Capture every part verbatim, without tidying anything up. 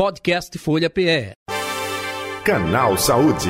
Podcast Folha P E. Canal Saúde.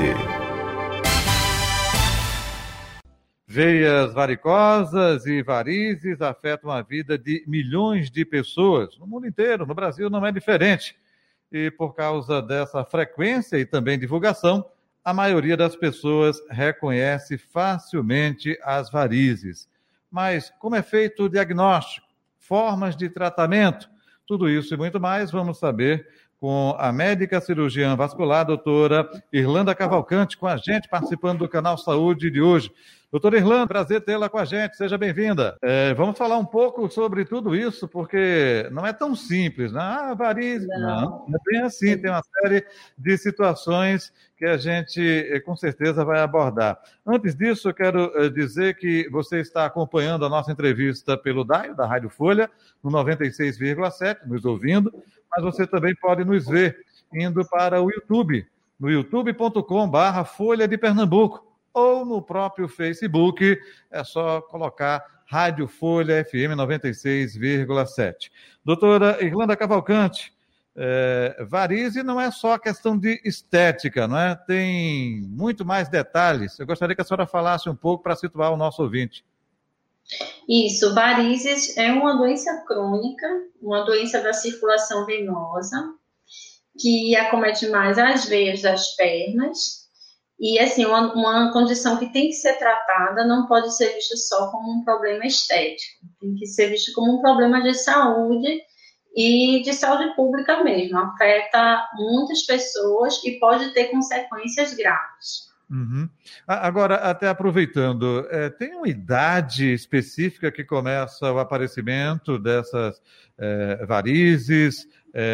Veias varicosas e varizes afetam a vida de milhões de pessoas no mundo inteiro. No Brasil não é diferente. E por causa dessa frequência e também divulgação, a maioria das pessoas reconhece facilmente as varizes. Mas como é feito o diagnóstico? Formas de tratamento? Tudo isso e muito mais vamos saber com a médica cirurgiã vascular, doutora Irlanda Cavalcante, com a gente, participando do Canal Saúde de hoje. Doutora Irlanda, prazer tê-la com a gente, seja bem-vinda. É, vamos falar um pouco sobre tudo isso, porque não é tão simples, né? Ah, varizes, não, não é bem assim, tem uma série de situações que a gente, com certeza, vai abordar. Antes disso, eu quero dizer que você está acompanhando a nossa entrevista pelo D A I, da Rádio Folha, no noventa e seis vírgula sete, nos ouvindo, mas você também pode nos ver indo para o YouTube, no youtube ponto com barra Folha de Pernambuco, ou no próprio Facebook, é só colocar Rádio Folha F M noventa e seis vírgula sete. Doutora Irlanda Cavalcante, é, varize não é só questão de estética, não é? Tem muito mais detalhes. Eu gostaria que a senhora falasse um pouco para situar o nosso ouvinte. Isso, varizes é uma doença crônica, uma doença da circulação venosa, que acomete mais as veias das pernas. E, assim, uma, uma condição que tem que ser tratada não pode ser vista só como um problema estético. Tem que ser visto como um problema de saúde e de saúde pública mesmo. Afeta muitas pessoas e pode ter consequências graves. Uhum. Agora, até aproveitando, é, tem uma idade específica que começa o aparecimento dessas é, varizes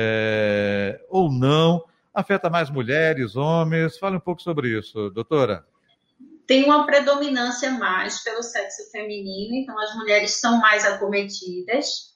é, ou não? Afeta mais mulheres, homens? Fale um pouco sobre isso, doutora. Tem uma predominância mais pelo sexo feminino, então as mulheres são mais acometidas.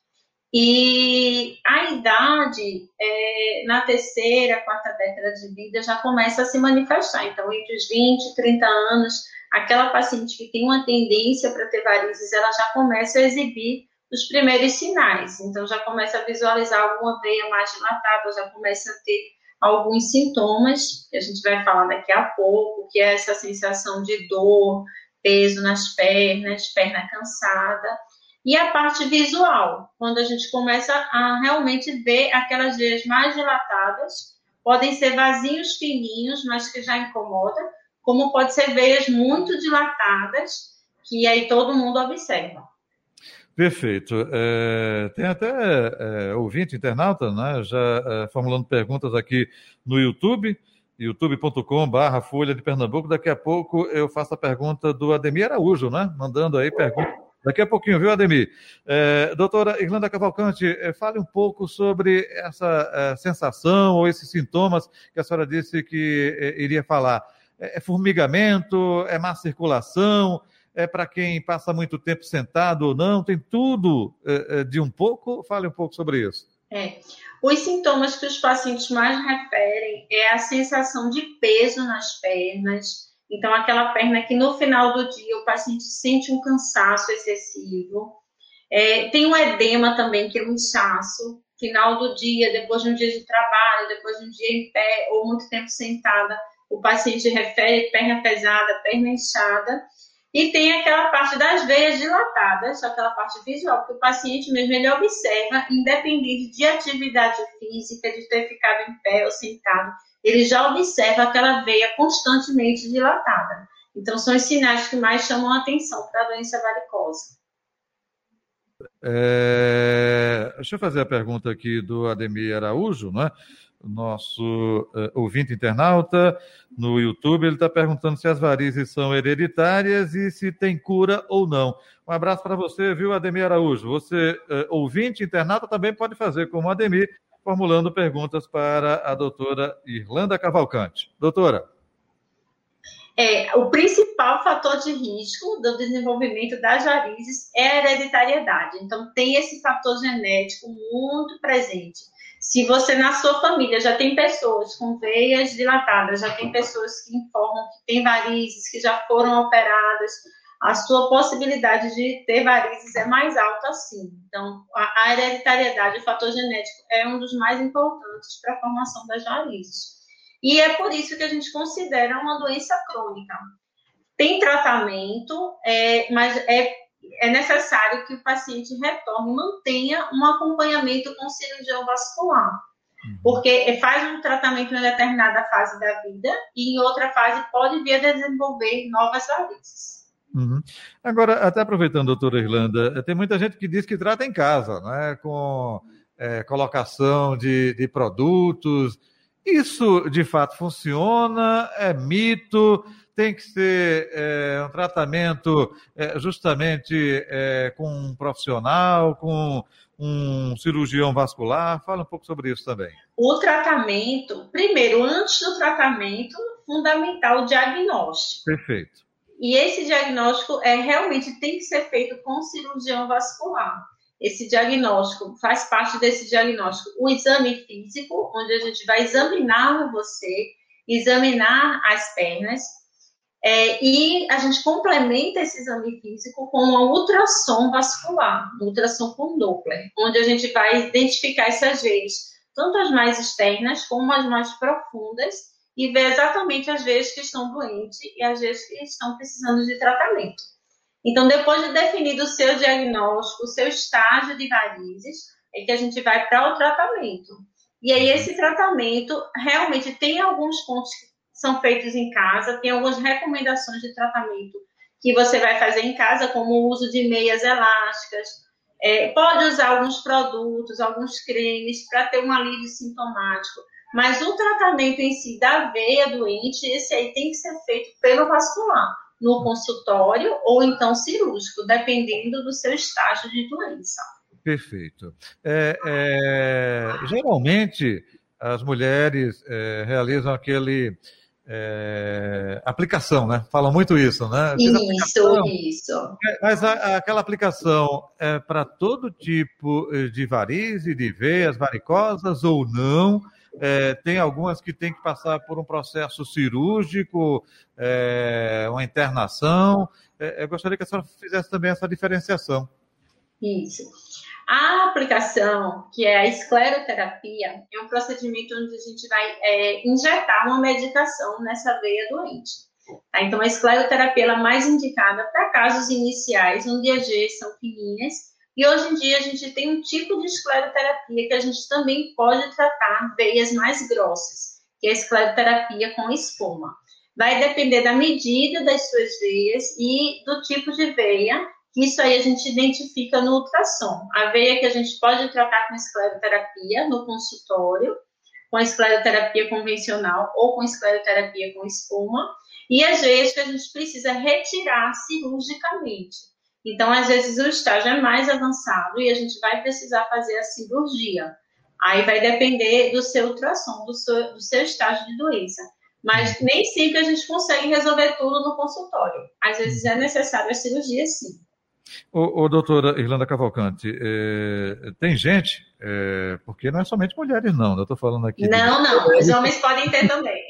E a idade, é, na terceira, quarta década de vida, já começa a se manifestar. Então, entre os vinte e trinta anos, aquela paciente que tem uma tendência para ter varizes, ela já começa a exibir os primeiros sinais. Então, já começa a visualizar alguma veia mais dilatada, já começa a ter alguns sintomas, que a gente vai falar daqui a pouco, que é essa sensação de dor, peso nas pernas, perna cansada. E a parte visual, quando a gente começa a realmente ver aquelas veias mais dilatadas, podem ser vasinhos fininhos, mas que já incomodam, como pode ser veias muito dilatadas, que aí todo mundo observa. Perfeito. É, tem até é, ouvinte, internauta, né, já é, formulando perguntas aqui no YouTube, youtube ponto com barra Folha de Pernambuco. Daqui a pouco eu faço a pergunta do Ademir Araújo, né, mandando aí pergunta. Daqui a pouquinho, viu, Ademir? É, doutora Irlanda Cavalcante, é, fale um pouco sobre essa é, sensação ou esses sintomas que a senhora disse que é, iria falar. É, é formigamento, é má circulação, é para quem passa muito tempo sentado ou não, tem tudo é, de um pouco? Fale um pouco sobre isso. É. Os sintomas que os pacientes mais referem é a sensação de peso nas pernas. Então, aquela perna que no final do dia o paciente sente um cansaço excessivo. É, tem um edema também, que é um inchaço. Final do dia, depois de um dia de trabalho, depois de um dia em pé ou muito tempo sentada, o paciente refere perna pesada, perna inchada. E tem aquela parte das veias dilatadas, aquela parte visual, que o paciente mesmo ele observa, independente de atividade física, de ter ficado em pé ou sentado, ele já observa aquela veia constantemente dilatada. Então, são os sinais que mais chamam a atenção para a doença varicosa. É... Deixa eu fazer a pergunta aqui do Ademir Araújo, né? Nosso uh, ouvinte internauta no YouTube, ele está perguntando se as varizes são hereditárias e se tem cura ou não. Um abraço para você, viu, Ademir Araújo? Você, uh, ouvinte internauta, também pode fazer como o Ademir, formulando perguntas para a doutora Irlanda Cavalcante. Doutora. É, o principal fator de risco do desenvolvimento das varizes é a hereditariedade. Então, tem esse fator genético muito presente. Se você, na sua família, já tem pessoas com veias dilatadas, já tem pessoas que informam que tem varizes, que já foram operadas, a sua possibilidade de ter varizes é mais alta, sim. Então, a, a hereditariedade, o fator genético, é um dos mais importantes para a formação das varizes. E é por isso que a gente considera uma doença crônica. Tem tratamento, é, mas é, é necessário que o paciente retorne, mantenha um acompanhamento com cirurgião vascular. Porque faz um tratamento em determinada fase da vida e em outra fase pode vir a desenvolver novas varizes. Uhum. Agora, até aproveitando, doutora Irlanda, tem muita gente que diz que trata em casa, né, com é, colocação de, de produtos. Isso, de fato, funciona? É mito? Tem que ser é, um tratamento é, justamente é, com um profissional, com um cirurgião vascular? Fala um pouco sobre isso também. O tratamento, primeiro, antes do tratamento, fundamental o diagnóstico. Perfeito. E esse diagnóstico é, realmente tem que ser feito com o cirurgião vascular. Esse diagnóstico, faz parte desse diagnóstico o exame físico, onde a gente vai examinar você, examinar as pernas, é, e a gente complementa esse exame físico com uma ultrassom vascular, um ultrassom com Doppler, onde a gente vai identificar essas veias, tanto as mais externas como as mais profundas, e ver exatamente as veias que estão doentes e as veias que estão precisando de tratamento. Então, depois de definido o seu diagnóstico, o seu estágio de varizes, é que a gente vai para o tratamento. E aí, esse tratamento, realmente, tem alguns pontos que são feitos em casa, tem algumas recomendações de tratamento que você vai fazer em casa, como o uso de meias elásticas, é, pode usar alguns produtos, alguns cremes, para ter um alívio sintomático. Mas o tratamento em si da veia doente, esse aí tem que ser feito pelo vascular, no consultório ou então cirúrgico, dependendo do seu estágio de doença. Perfeito. É, é, geralmente, as mulheres é, realizam aquele... É, aplicação, né? Falam muito isso, né? Isso, isso. Mas a, aquela aplicação é para todo tipo de varize, de veias varicosas ou não? É, tem algumas que tem que passar por um processo cirúrgico, é, uma internação. É, eu gostaria que a senhora fizesse também essa diferenciação. Isso. A aplicação, que é a escleroterapia, é um procedimento onde a gente vai é, injetar uma medicação nessa veia doente. Tá? Então, a escleroterapia ela é mais indicada para casos iniciais, onde as veias são fininhas. E hoje em dia a gente tem um tipo de escleroterapia que a gente também pode tratar veias mais grossas, que é a escleroterapia com espuma. Vai depender da medida das suas veias e do tipo de veia, que isso aí a gente identifica no ultrassom. A veia que a gente pode tratar com escleroterapia no consultório, com a escleroterapia convencional ou com escleroterapia com espuma, e as veias que a gente precisa retirar cirurgicamente. Então, às vezes, o estágio é mais avançado e a gente vai precisar fazer a cirurgia. Aí vai depender do seu ultrassom, do seu, do seu estágio de doença. Mas nem sempre a gente consegue resolver tudo no consultório. Às vezes é necessário a cirurgia, sim. Ô, ô doutora Irlanda Cavalcante, é, tem gente, é, porque não é somente mulheres, não, eu estou falando aqui... Não, de... não, os homens podem ter também.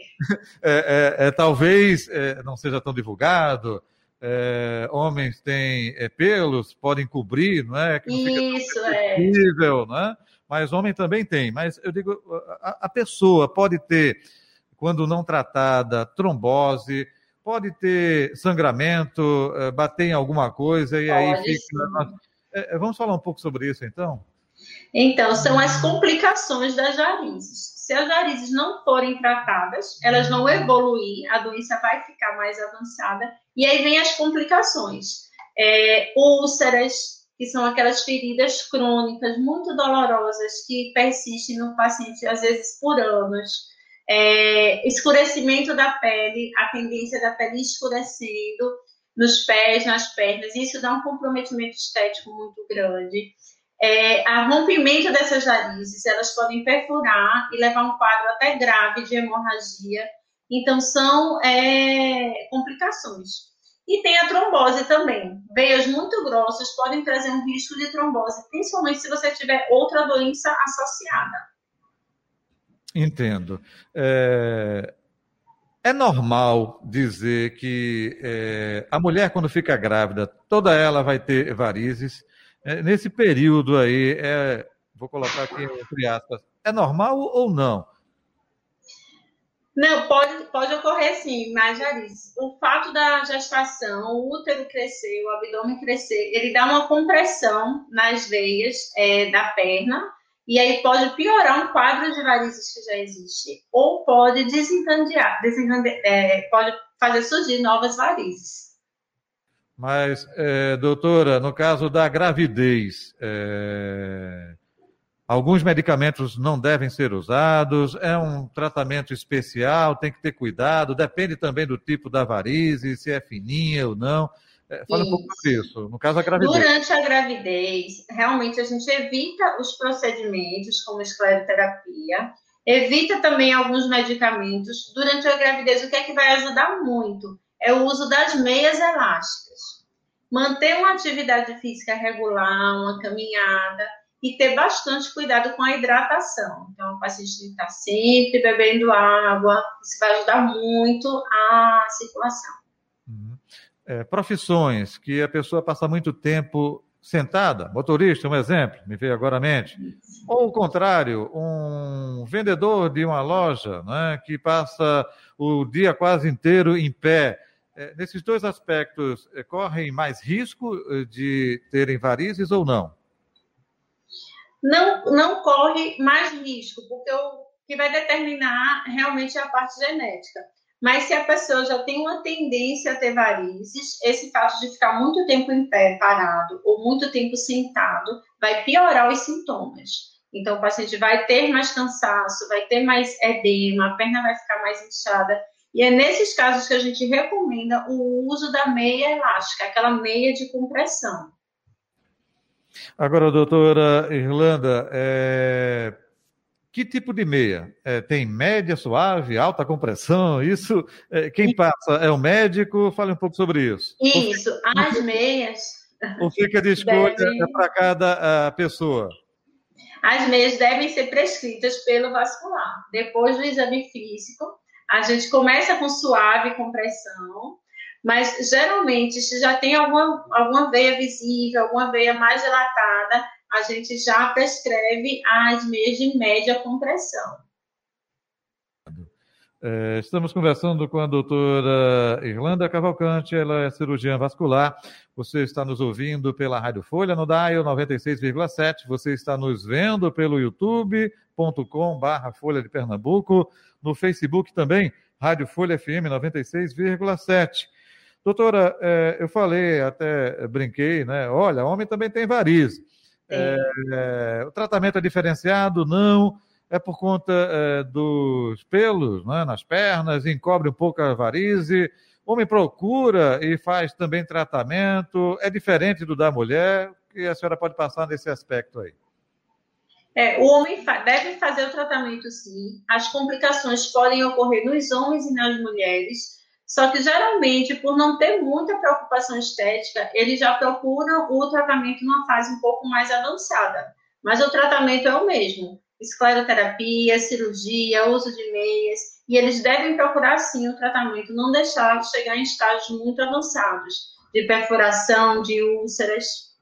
É, é, é, talvez é, não seja tão divulgado, é, homens têm é, pelos, podem cobrir, não é? Que não Isso, é. Possível, não é? Mas homem também tem, mas eu digo, a, a pessoa pode ter, quando não tratada, trombose, pode ter sangramento, bater em alguma coisa e pode, aí fica... É, vamos falar um pouco sobre isso, então? Então, são as complicações das varizes. Se as varizes não forem tratadas, elas vão evoluir, a doença vai ficar mais avançada, e aí vem as complicações. É, úlceras, que são aquelas feridas crônicas, muito dolorosas, que persistem no paciente, às vezes, por anos. É, escurecimento da pele, a tendência da pele escurecendo nos pés, nas pernas, isso dá um comprometimento estético muito grande. É, a rompimento dessas varizes, elas podem perfurar e levar a um quadro até grave de hemorragia, então são é, complicações. E tem a trombose também, veias muito grossas podem trazer um risco de trombose, principalmente se você tiver outra doença associada. Entendo. É... É normal dizer que é, a mulher, quando fica grávida, toda ela vai ter varizes. É, nesse período aí, é, vou colocar aqui entre aspas, é normal ou não? Não, pode, pode ocorrer sim, mas Jarice, o fato da gestação, o útero crescer, o abdômen crescer, ele dá uma compressão nas veias é, da perna, e aí pode piorar um quadro de varizes que já existe, ou pode desencadear, desencadear é, pode fazer surgir novas varizes. Mas, é, doutora, no caso da gravidez, é, alguns medicamentos não devem ser usados, é um tratamento especial, tem que ter cuidado, depende também do tipo da varize, se é fininha ou não. É, fala um pouco sobre isso, no caso da gravidez. Durante a gravidez, realmente a gente evita os procedimentos, como escleroterapia, evita também alguns medicamentos. Durante a gravidez, o que é que vai ajudar muito? É o uso das meias elásticas. Manter uma atividade física regular, uma caminhada, e ter bastante cuidado com a hidratação. Então, o paciente tem que estar sempre bebendo água, isso vai ajudar muito a circulação. Uhum. É, profissões que a pessoa passa muito tempo sentada, motorista, um exemplo, me veio agora à mente. Isso. Ou o contrário, um vendedor de uma loja, né, que passa o dia quase inteiro em pé. É, nesses dois aspectos, é, correm mais risco de terem varizes ou não? Não, não corre mais risco, porque o que vai determinar realmente é a parte genética. Mas se a pessoa já tem uma tendência a ter varizes, esse fato de ficar muito tempo em pé, parado, ou muito tempo sentado, vai piorar os sintomas. Então, o paciente vai ter mais cansaço, vai ter mais edema, a perna vai ficar mais inchada. E é nesses casos que a gente recomenda o uso da meia elástica, aquela meia de compressão. Agora, doutora Irlanda, é... que tipo de meia? É, tem média, suave, alta compressão? Isso, é, quem passa é o médico? Fale um pouco sobre isso. Isso, fica, as meias... Ou fica de escolha devem... para cada uh, pessoa? As meias devem ser prescritas pelo vascular. Depois do exame físico, a gente começa com suave compressão, mas, geralmente, se já tem alguma, alguma veia visível, alguma veia mais dilatada, a gente já prescreve as meias de média compressão. É, estamos conversando com a doutora Irlanda Cavalcante, ela é cirurgiã vascular. Você está nos ouvindo pela Rádio Folha, no Dial noventa e seis vírgula sete. Você está nos vendo pelo youtube ponto com barra Folha de Pernambuco, no Facebook também, Rádio Folha F M noventa e seis vírgula sete. Doutora, é, eu falei, até brinquei, né? Olha, homem também tem varize. É, é, o tratamento é diferenciado? Não. É por conta é, dos pelos, né, nas pernas, encobre um pouco a varize. O homem procura e faz também tratamento. É diferente do da mulher? O que a senhora pode passar nesse aspecto aí? É, o homem fa- deve fazer o tratamento, sim. As complicações podem ocorrer nos homens e nas mulheres. Só que, geralmente, por não ter muita preocupação estética, eles já procuram o tratamento numa fase um pouco mais avançada. Mas o tratamento é o mesmo. Escleroterapia, cirurgia, uso de meias. E eles devem procurar, sim, o tratamento, não deixar de chegar em estágios muito avançados, de perfuração, de úlceras.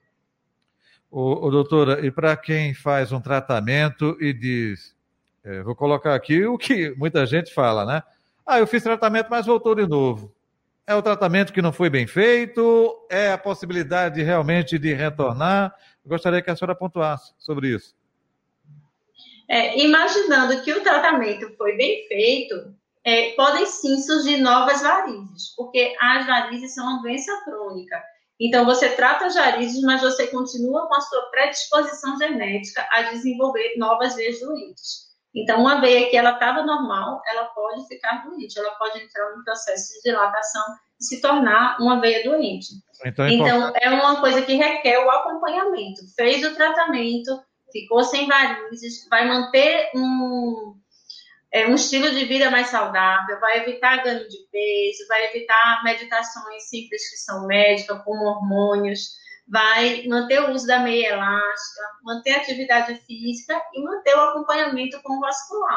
Ô, ô, doutora, e para quem faz um tratamento e diz, é, vou colocar aqui o que muita gente fala, né? Ah, eu fiz tratamento, mas voltou de novo. É o tratamento que não foi bem feito? É a possibilidade realmente de retornar? Eu gostaria que a senhora pontuasse sobre isso. É, imaginando que o tratamento foi bem feito, é, podem sim surgir novas varizes, porque as varizes são uma doença crônica. Então, você trata as varizes, mas você continua com a sua predisposição genética a desenvolver novas veias doentes. Então, uma veia que ela estava normal, ela pode ficar doente, ela pode entrar num processo de dilatação e se tornar uma veia doente. Então, é, então, é uma coisa que requer o acompanhamento. Fez o tratamento, ficou sem varizes, vai manter um, é, um estilo de vida mais saudável, vai evitar ganho de peso, vai evitar medicações sem prescrição médica, como hormônios, vai manter o uso da meia elástica, manter a atividade física e manter o acompanhamento com o vascular.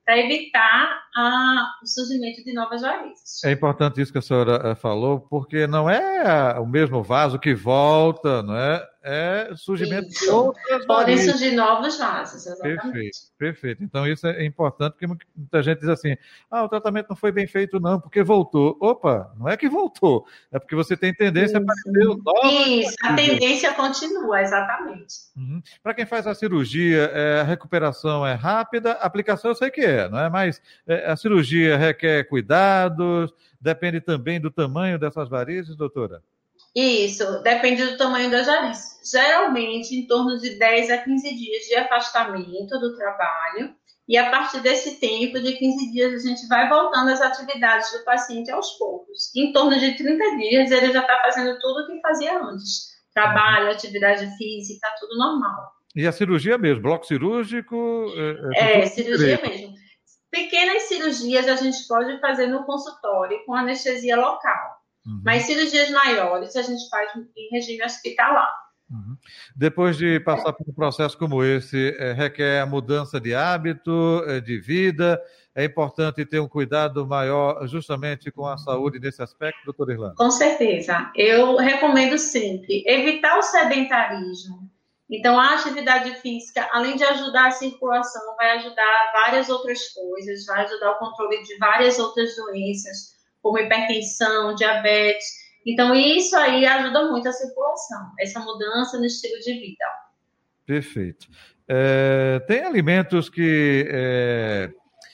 para evitar a, o surgimento de novas varizes. É importante isso que a senhora falou, porque não é o mesmo vaso que volta, não é? É surgimento Isso. de outras Podem varizes. surgir novos vasos, exatamente. Perfeito, perfeito. Então isso é importante, porque muita gente diz assim, ah, o tratamento não foi bem feito não, porque voltou. Opa, não é que voltou, é porque você tem tendência Isso. a aparecer novas Isso, a varizes. tendência continua, exatamente. Uhum. Para quem faz a cirurgia, é, a recuperação é rápida, a aplicação eu sei que é, não é? Mas é, a cirurgia requer cuidados, depende também do tamanho dessas varizes, doutora? Isso, depende do tamanho das varizes. Geralmente, em torno de dez a quinze dias de afastamento do trabalho, e a partir desse tempo, de quinze dias, a gente vai voltando às atividades do paciente aos poucos. Em torno de trinta dias, ele já está fazendo tudo o que fazia antes. Trabalho, atividade física, tudo normal. E a cirurgia mesmo, bloco cirúrgico? É, é cirurgia mesmo. Pequenas cirurgias a gente pode fazer no consultório com anestesia local. Uhum. Mas cirurgias maiores a gente faz em regime hospitalar. Uhum. Depois de passar é. por um processo como esse, é, requer a mudança de hábito, é, de vida. É importante ter um cuidado maior justamente com a saúde nesse aspecto, doutora Irlanda? Com certeza. Eu recomendo sempre evitar o sedentarismo. Então, a atividade física, além de ajudar a circulação, vai ajudar várias outras coisas, vai ajudar o controle de várias outras doenças, como hipertensão, diabetes. Então, isso aí ajuda muito a circulação, essa mudança no estilo de vida. Perfeito. É, tem alimentos que é,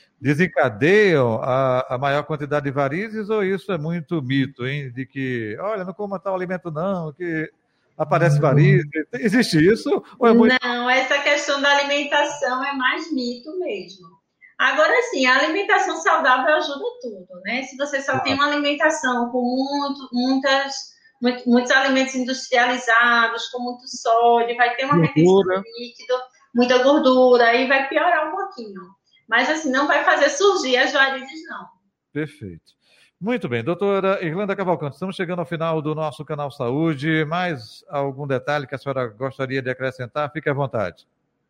desencadeiam a, a maior quantidade de varizes, ou isso é muito mito, hein? De que, olha, não coma tal alimento não, que aparece varizes. Existe isso? Ou é muito... Não, essa questão da alimentação é mais mito mesmo. Agora, sim, a alimentação saudável ajuda tudo, né? Se você só tem uma alimentação com muito, muitas, muito, muitos alimentos industrializados, com muito sódio, vai ter uma retenção de líquido, muita gordura, aí vai piorar um pouquinho. Mas, assim, não vai fazer surgir as varizes, não. Perfeito. Muito bem, doutora Irlanda Cavalcante, estamos chegando ao final do nosso Canal Saúde. Mais algum detalhe que a senhora gostaria de acrescentar? Fique à vontade.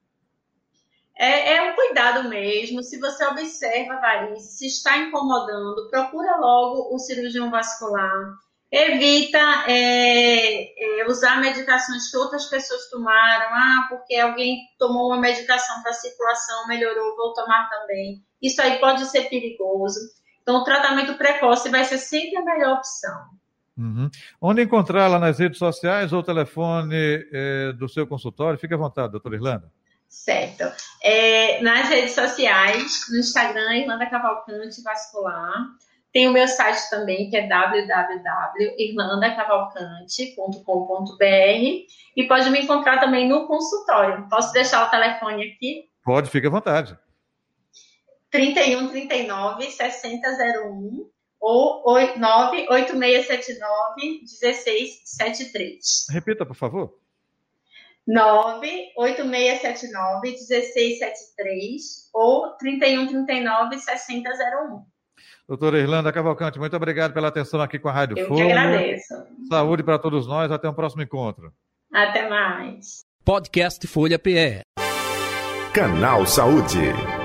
É, é um cuidado mesmo. Se você observa varizes, se está incomodando, procura logo o cirurgião vascular. Evita é, é, usar medicações que outras pessoas tomaram. Ah, porque alguém tomou uma medicação para circulação, melhorou, vou tomar também. Isso aí pode ser perigoso. Então, o tratamento precoce vai ser sempre a melhor opção. Uhum. Onde encontrá-la nas redes sociais ou telefone é, do seu consultório? Fique à vontade, doutora Irlanda. Certo. É, nas redes sociais, no Instagram, Irlanda Cavalcante Vascular. Tem o meu site também, que é w w w ponto irlanda cavalcante ponto com ponto b r, e pode me encontrar também no consultório. Posso deixar o telefone aqui? Pode, fique à vontade. trinta e um, trinta e nove, sessenta, zero um ou nove oito seis sete nove, um seis sete três. Repita, por favor. nove oito seis sete nove, um seis sete três ou trinta e um, trinta e nove, sessenta, zero um. Doutora Irlanda Cavalcante, muito obrigado pela atenção aqui com a Rádio Eu Folha. Eu que agradeço. Saúde para todos nós. Até um próximo encontro. Até mais. Podcast Folha P E. Canal Saúde.